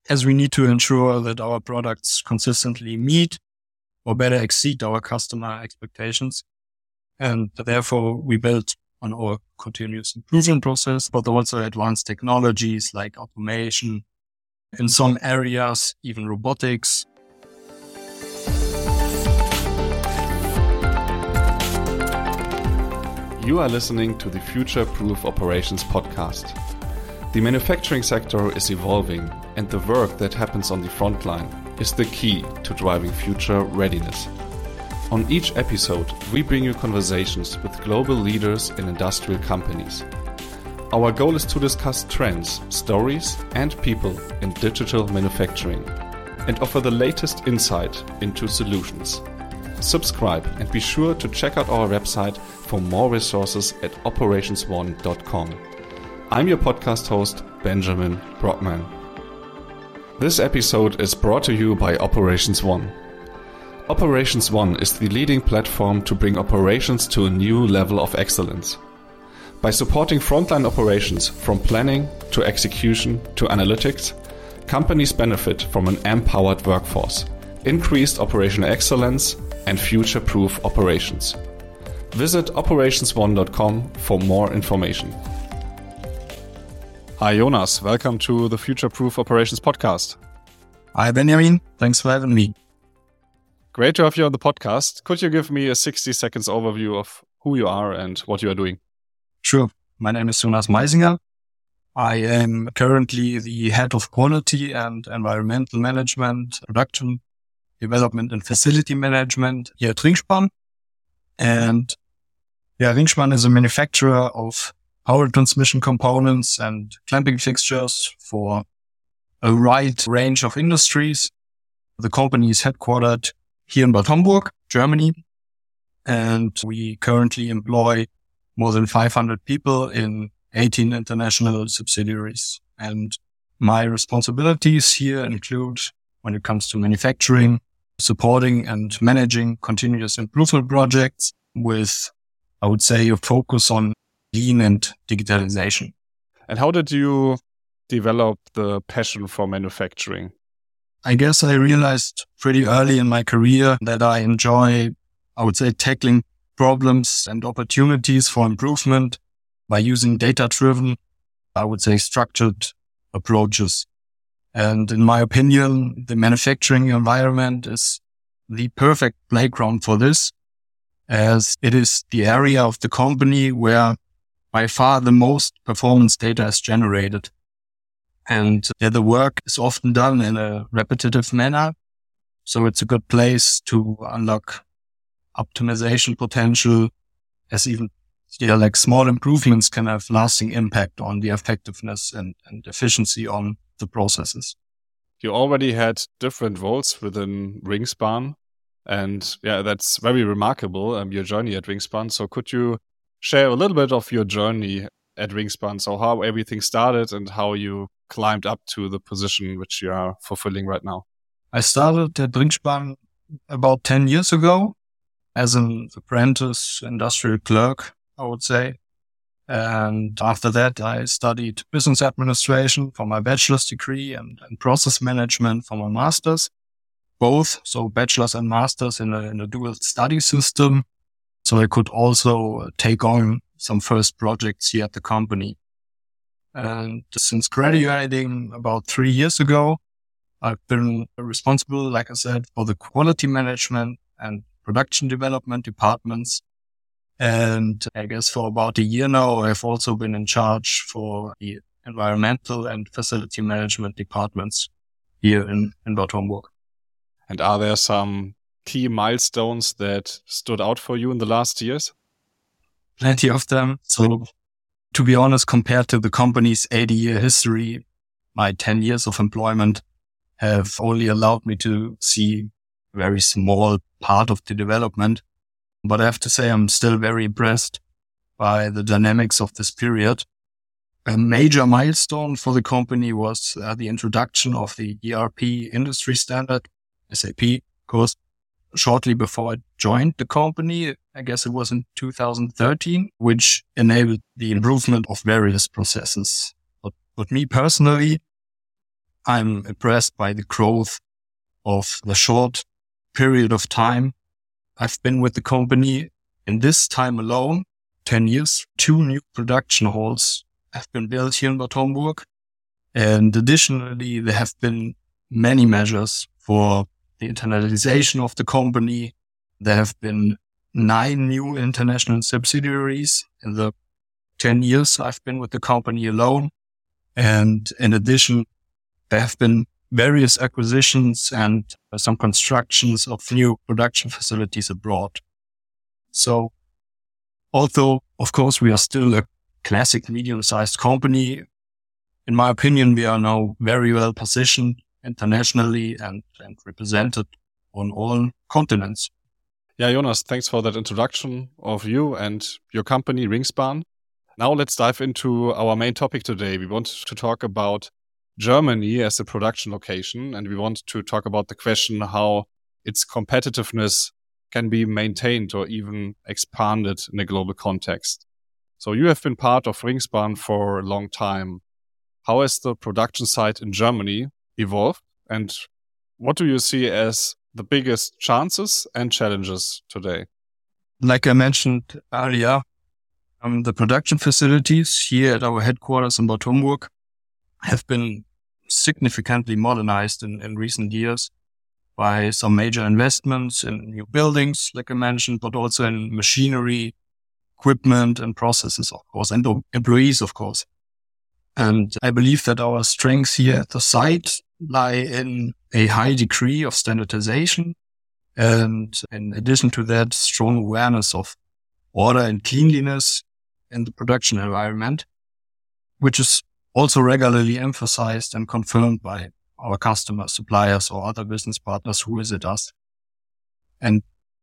as we need to ensure that our products consistently meet or better exceed our customer expectations. And therefore, we built on our continuous improvement process, but also advanced technologies like automation, in some areas, even robotics. You are listening to the Future Proof Operations podcast. The manufacturing sector is evolving, and the work that happens on the front line is the key to driving future readiness. On each episode, we bring you conversations with global leaders in industrial companies. Our goal is to discuss trends, stories, and people in digital manufacturing, and offer the latest insight into solutions. Subscribe and be sure to check out our website for more resources at operationsone.com. I'm your podcast host, Benjamin Brockman. This episode is brought to you by Operations One. Operations One is the leading platform to bring operations to a new level of excellence. By supporting frontline operations from planning to execution to analytics, companies benefit from an empowered workforce, increased operational excellence, and future-proof operations. Visit operationsone.com for more information. Hi Jonas, welcome to the Future Proof Operations podcast. Hi Benjamin, thanks for having me. Great to have you on the podcast. Could you give me a 60 seconds overview of who you are and what you are doing? Sure. My name is Jonas Meisinger. I am currently the head of quality and environmental management, production, development and facility management here at Ringspan. And Ringspan is a manufacturer of power transmission components and clamping fixtures for a wide range of industries. The company is headquartered here in Bad Homburg, Germany, and we currently employ more than 500 people in 18 international subsidiaries. And my responsibilities here include, when it comes to manufacturing, supporting and managing continuous improvement projects with, I would say, a focus on lean and digitalization. And how did you develop the passion for manufacturing? I guess I realized pretty early in my career that I enjoy, I would say, tackling problems and opportunities for improvement by using data-driven, I would say, structured approaches. And in my opinion, the manufacturing environment is the perfect playground for this, as it is the area of the company where by far the most performance data is generated. And the work is often done in a repetitive manner. So it's a good place to unlock optimization potential, as even small improvements can have lasting impact on the effectiveness and efficiency on the processes. You already had different roles within Ringspan, and that's very remarkable, your journey at Ringspan. So could you share a little bit of your journey at Ringspan? So how everything started and how you climbed up to the position which you are fulfilling right now? I started at Ringspan about 10 years ago as an apprentice industrial clerk, I would say. And after that, I studied business administration for my bachelor's degree and process management for my master's, both, so bachelor's and master's in a dual study system. So I could also take on some first projects here at the company. And since graduating about 3 years ago, I've been responsible, like I said, for the quality management and production development departments. And I guess for about a year now, I've also been in charge for the environmental and facility management departments here in Bad Homburg. And are there some key milestones that stood out for you in the last years? Plenty of them. So to be honest, compared to the company's 80-year history, my 10 years of employment have only allowed me to see a very small part of the development. But I have to say I'm still very impressed by the dynamics of this period. A major milestone for the company was the introduction of the ERP industry standard, SAP, of course, shortly before I joined the company. I guess it was in 2013, which enabled the improvement of various processes. But me personally, I'm impressed by the growth of the short period of time I've been with the company. In this time alone, 10 years, 2 new production halls have been built here in Bad Homburg. And additionally, there have been many measures for the internationalization of the company. There have been 9 new international subsidiaries in the 10 years I've been with the company alone. And in addition, there have been various acquisitions and some constructions of new production facilities abroad. So although, of course, we are still a classic medium-sized company, in my opinion, we are now very well positioned internationally and represented on all continents. Yeah, Jonas, thanks for that introduction of you and your company, Ringspan. Now let's dive into our main topic today. We want to talk about Germany as a production location, and we want to talk about the question how its competitiveness can be maintained or even expanded in a global context. So you have been part of Ringspan for a long time. How has the production site in Germany evolved, and what do you see as the biggest chances and challenges today? Like I mentioned earlier, the production facilities here at our headquarters in Bad Homburg have been significantly modernized in recent years by some major investments in new buildings, like I mentioned, but also in machinery, equipment and processes, of course, and employees, of course. And I believe that our strengths here at the site lie in a high degree of standardization. And in addition to that, strong awareness of order and cleanliness in the production environment, which is also regularly emphasized and confirmed by our customers, suppliers, or other business partners who visit us. And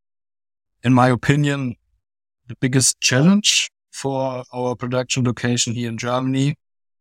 in my opinion, the biggest challenge for our production location here in Germany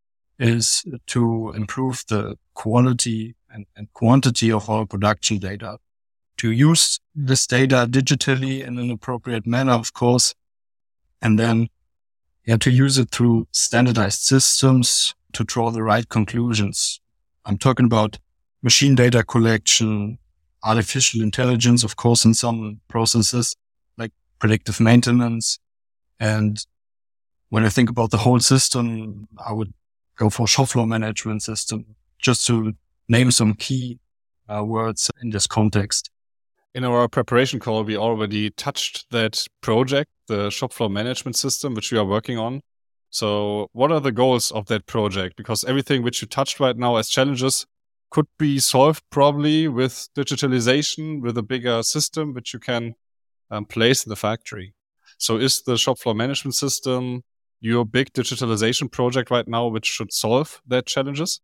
is to improve the quality and quantity of our production data, to use this data digitally in an appropriate manner, of course, and then to use it through standardized systems to draw the right conclusions. I'm talking about machine data collection, artificial intelligence, of course, in some processes like predictive maintenance. And when I think about the whole system, I would go for shop floor management system, just to name some key words in this context. In our preparation call, we already touched that project, the shop floor management system, which we are working on. So what are the goals of that project? Because everything which you touched right now as challenges could be solved probably with digitalization, with a bigger system which you can place in the factory. So is the shop floor management system your big digitalization project right now, which should solve that challenges?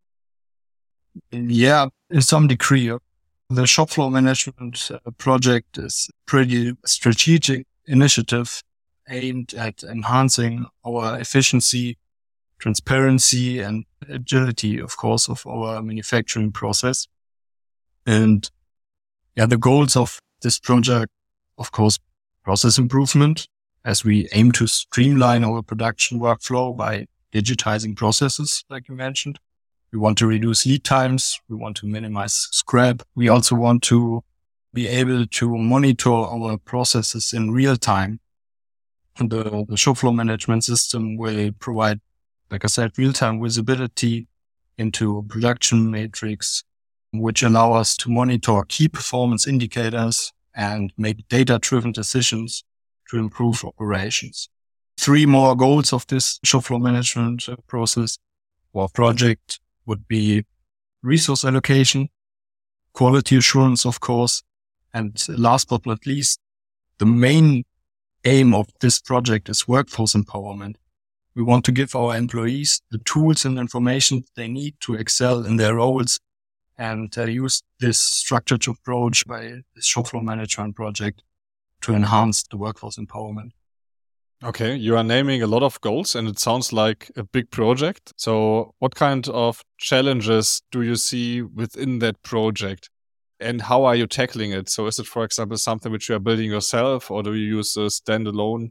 Yeah, in some degree. The shop floor management project is a pretty strategic initiative aimed at enhancing our efficiency, transparency, and agility, of course, of our manufacturing process. And the goals of this project, of course, process improvement, as we aim to streamline our production workflow by digitizing processes, like you mentioned. We want to reduce lead times. We want to minimize scrap. We also want to be able to monitor our processes in real time. The shop floor management system will provide, like I said, real-time visibility into production matrix, which allow us to monitor key performance indicators and make data-driven decisions to improve operations. 3 more goals of this shop floor management process or project would be resource allocation, quality assurance, of course, and last but not least, the main aim of this project is workforce empowerment. We want to give our employees the tools and information they need to excel in their roles and use this structured approach by the shop floor management project to enhance the workforce empowerment. Okay, you are naming a lot of goals and it sounds like a big project. So what kind of challenges do you see within that project and how are you tackling it? So is it, for example, something which you are building yourself or do you use a standalone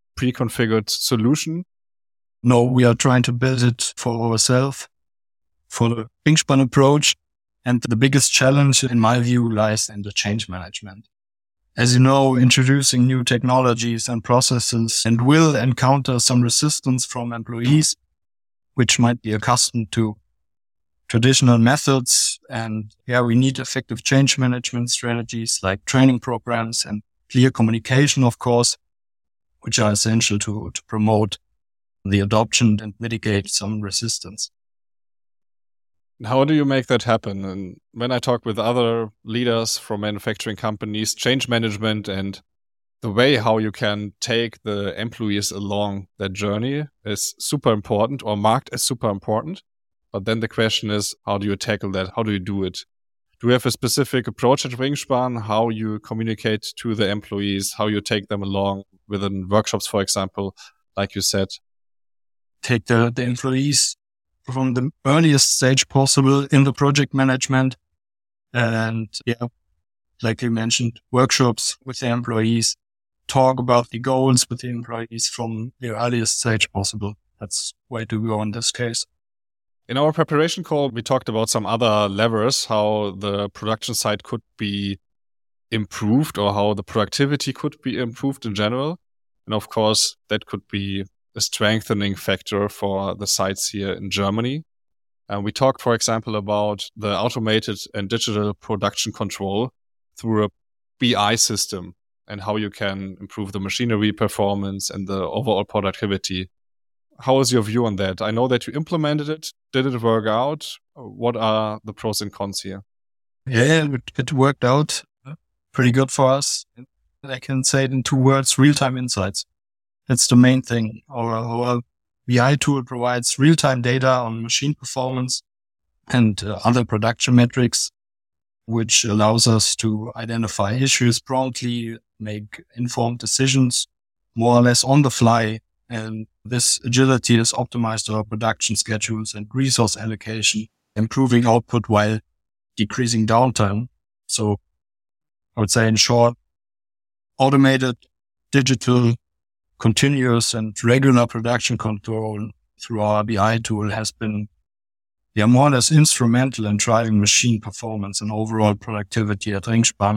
pre-configured solution? No, we are trying to build it for ourselves for the Ringspan approach. And the biggest challenge, in my view, lies in the change management. As you know, introducing new technologies and processes and will encounter some resistance from employees, which might be accustomed to traditional methods. And we need effective change management strategies like training programs and clear communication, of course, which are essential to promote the adoption and mitigate some resistance. How do you make that happen? And when I talk with other leaders from manufacturing companies, change management and the way how you can take the employees along that journey is super important or marked as super important. But then the question is, how do you tackle that? How do you do it? Do you have a specific approach at Ringspan, how you communicate to the employees, how you take them along within workshops, for example, like you said? Take the employees from the earliest stage possible in the project management. And like you mentioned, workshops with the employees, talk about the goals with the employees from the earliest stage possible. That's way to go in this case. In our preparation call, we talked about some other levers, how the production side could be improved or how the productivity could be improved in general. And of course, that could be a strengthening factor for the sites here in Germany. And we talked, for example, about the automated and digital production control through a BI system and how you can improve the machinery performance and the overall productivity. How is your view on that? I know that you implemented it. Did it work out? What are the pros and cons here? Yeah, it worked out pretty good for us. I can say it in 2 words, real-time insights. That's the main thing. Our BI tool provides real-time data on machine performance and other production metrics, which allows us to identify issues promptly, make informed decisions more or less on the fly. And this agility has optimized our production schedules and resource allocation, improving output while decreasing downtime. So I would say, in short, automated, digital, continuous and regular production control through our BI tool has been more or less instrumental in driving machine performance and overall productivity at Ringspan.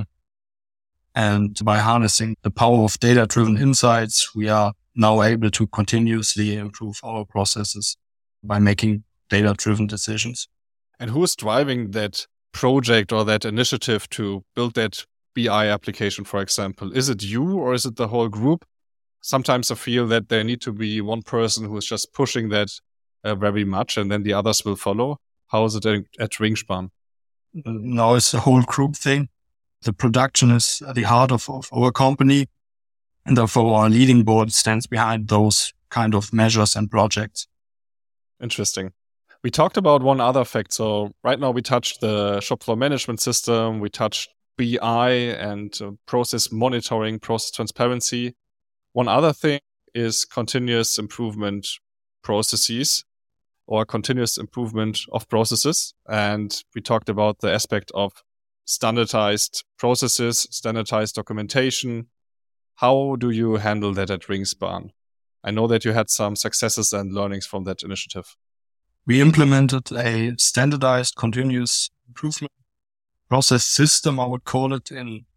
And by harnessing the power of data-driven insights, we are now able to continuously improve our processes by making data-driven decisions. And who is driving that project or that initiative to build that BI application, for example? Is it you or is it the whole group? Sometimes I feel that there need to be one person who is just pushing that very much and then the others will follow. How is it at Ringspan? No, it's a whole group thing. The production is at the heart of our company, and therefore our leading board stands behind those kind of measures and projects. Interesting. We talked about one other fact. So right now we touched the shop floor management system. We touched BI and process monitoring, process transparency. One other thing is continuous improvement processes or continuous improvement of processes. And we talked about the aspect of standardized processes, standardized documentation. How do you handle that at Ringspan? I know that you had some successes and learnings from that initiative. We implemented a standardized continuous improvement process system, I would call it, in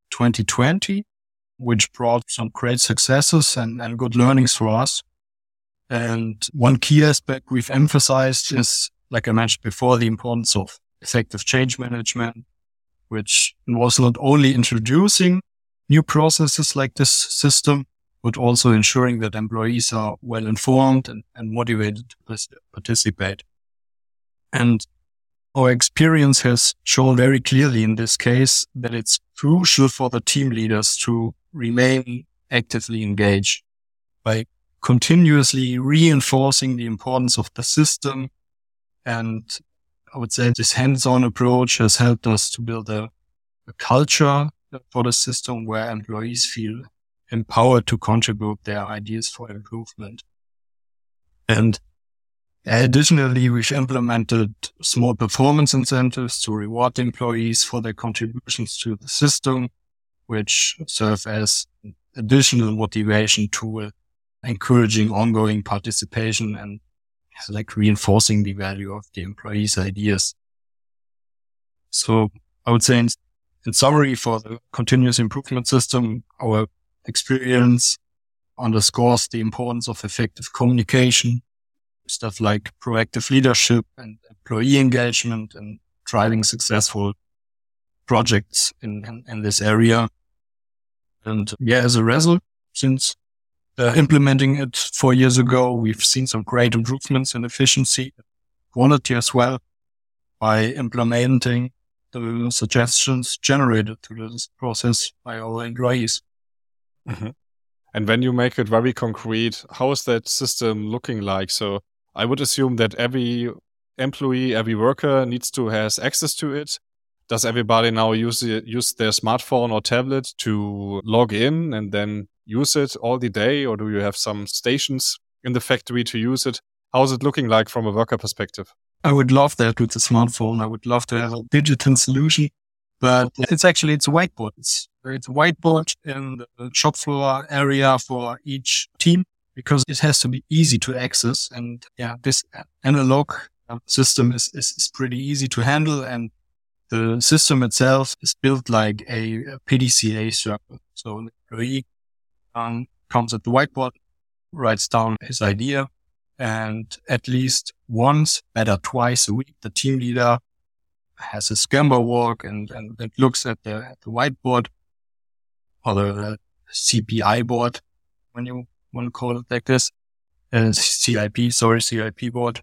2020, which brought some great successes and good learnings for us. And one key aspect we've emphasized is, like I mentioned before, the importance of effective change management, which was not only introducing new processes like this system, but also ensuring that employees are well informed and motivated to participate. And our experience has shown very clearly in this case that it's crucial for the team leaders to remain actively engaged by continuously reinforcing the importance of the system. And I would say this hands-on approach has helped us to build a culture for the system where employees feel empowered to contribute their ideas for improvement. And additionally, we've implemented small performance incentives to reward employees for their contributions to the system, which serve as additional motivation tool, encouraging ongoing participation and like reinforcing the value of the employees' ideas. So I would say in summary, for the continuous improvement system, our experience underscores the importance of effective communication, stuff like proactive leadership and employee engagement and driving successful projects in this area. And as a result, since implementing it 4 years ago, we've seen some great improvements in efficiency, quality as well, by implementing the suggestions generated through this process by our employees. Mm-hmm. And when you make it very concrete, how is that system looking like? So I would assume that every employee, every worker needs to have access to it. Does everybody now use their smartphone or tablet to log in and then use it all the day? Or do you have some stations in the factory to use it? How is it looking like from a worker perspective? I would love that with the smartphone. I would love to have a digital solution, but it's a whiteboard. It's a whiteboard in the shop floor area for each team because it has to be easy to access. And this analog system is pretty easy to handle. And the system itself is built like a PDCA circle. So the employee comes at the whiteboard, writes down his idea, and at least once, better twice a week, the team leader has a Gemba walk and it looks at the whiteboard or the CPI board, when you want to call it like this, CIP board,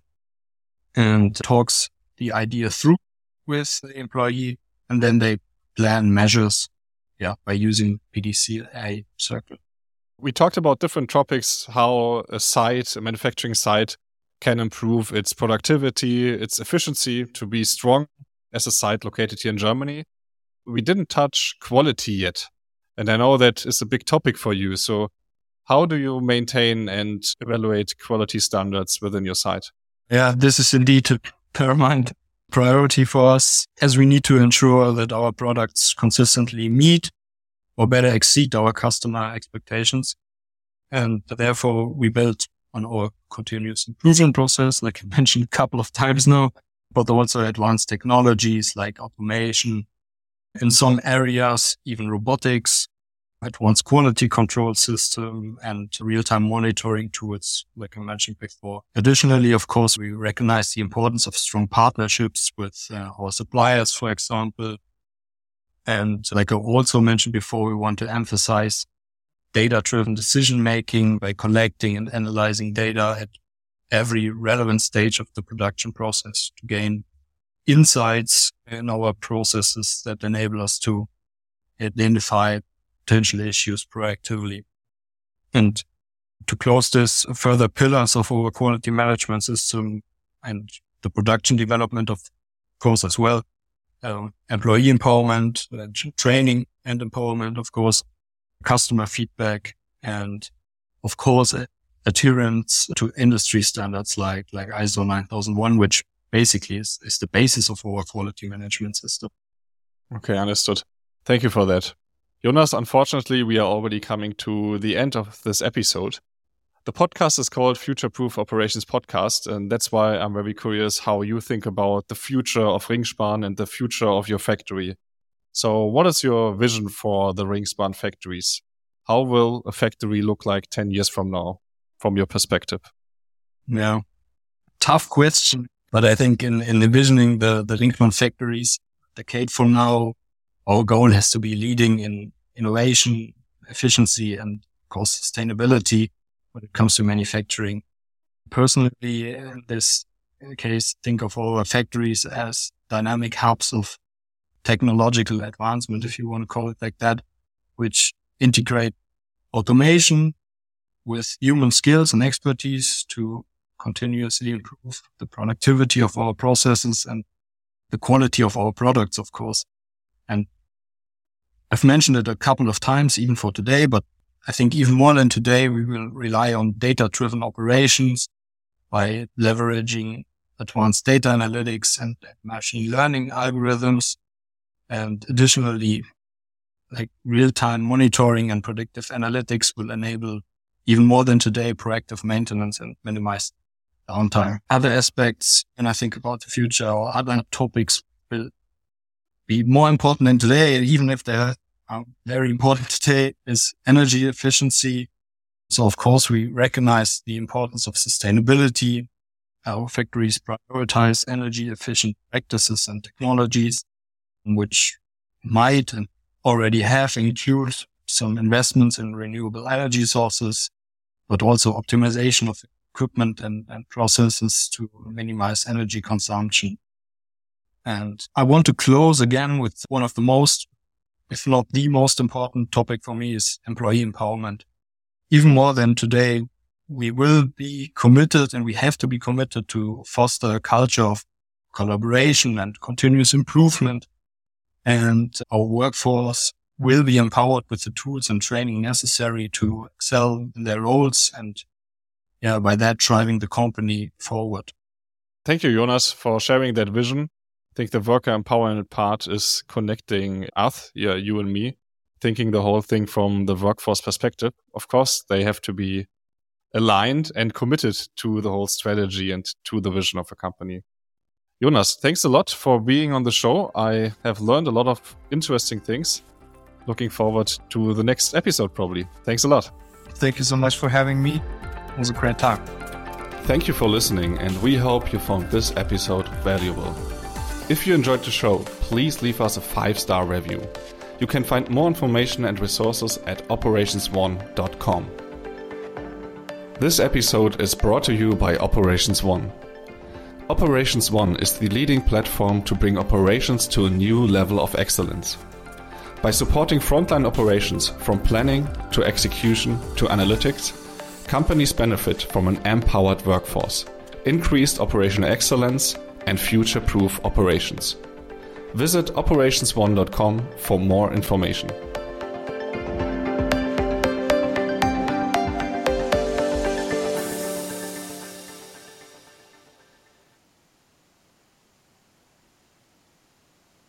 and talks the idea through with the employee, and then they plan measures, by using PDCA circle. We talked about different topics, how a manufacturing site can improve its productivity, its efficiency to be strong as a site located here in Germany. We didn't touch quality yet. And I know that is a big topic for you. So how do you maintain and evaluate quality standards within your site? Yeah, this is indeed a paramount priority for us, as we need to ensure that our products consistently meet or better exceed our customer expectations. And therefore, we built on our continuous improvement process, like I mentioned a couple of times now, but also advanced technologies like automation, in some areas, even robotics, advanced quality control system, and real-time monitoring tools, like I mentioned before. Additionally, of course, we recognize the importance of strong partnerships with our suppliers, for example. And like I also mentioned before, we want to emphasize data-driven decision-making by collecting and analyzing data at every relevant stage of the production process to gain insights in our processes that enable us to identify potential issues proactively. And to close this, further pillars of our quality management system and the production development, of course, as well, employee empowerment, training and empowerment, of course, customer feedback, and of course, adherence to industry standards like ISO 9001, which basically is the basis of our quality management system. Okay, understood. Thank you for that. Jonas, unfortunately, we are already coming to the end of this episode. The podcast is called Future Proof Operations Podcast, and that's why I'm very curious how you think about the future of Ringspan and the future of your factory. So what is your vision for the Ringspan factories? How will a factory look like 10 years from now, from your perspective? Yeah, tough question. But I think in envisioning the Ringspan factories, a decade from now, our goal has to be leading in innovation, efficiency, and of course sustainability when it comes to manufacturing. Personally, in this case, think of our factories as dynamic hubs of technological advancement, if you want to call it like that, which integrate automation with human skills and expertise to continuously improve the productivity of our processes and the quality of our products, of course. And I've mentioned it a couple of times, even for today, but I think even more than today, we will rely on data-driven operations by leveraging advanced data analytics and machine learning algorithms. And additionally, like real-time monitoring and predictive analytics will enable even more than today proactive maintenance and minimize downtime. Other aspects, when I think about the future or other topics, will be more important than today, even if they're very important today, is energy efficiency. So of course we recognize the importance of sustainability. Our factories prioritize energy efficient practices and technologies, which might and already have included some investments in renewable energy sources, but also optimization of equipment and processes to minimize energy consumption. And I want to close again with one of the most, if not the most important topic for me, is employee empowerment. Even more than today, we will be committed and we have to be committed to foster a culture of collaboration and continuous improvement. And our workforce will be empowered with the tools and training necessary to excel in their roles and by that driving the company forward. Thank you, Jonas, for sharing that vision. I think the worker empowerment part is connecting us, you and me, thinking the whole thing from the workforce perspective. Of course, they have to be aligned and committed to the whole strategy and to the vision of a company. Jonas, thanks a lot for being on the show. I have learned a lot of interesting things. Looking forward to the next episode, probably. Thanks a lot. Thank you so much for having me. It was a great time. Thank you for listening, and we hope you found this episode valuable. If you enjoyed the show, please leave us a 5-star review. You can find more information and resources at operationsone.com. This episode is brought to you by Operations One. Operations One is the leading platform to bring operations to a new level of excellence. By supporting frontline operations from planning to execution to analytics, companies benefit from an empowered workforce, increased operational excellence, and future-proof operations. Visit operationsone.com for more information.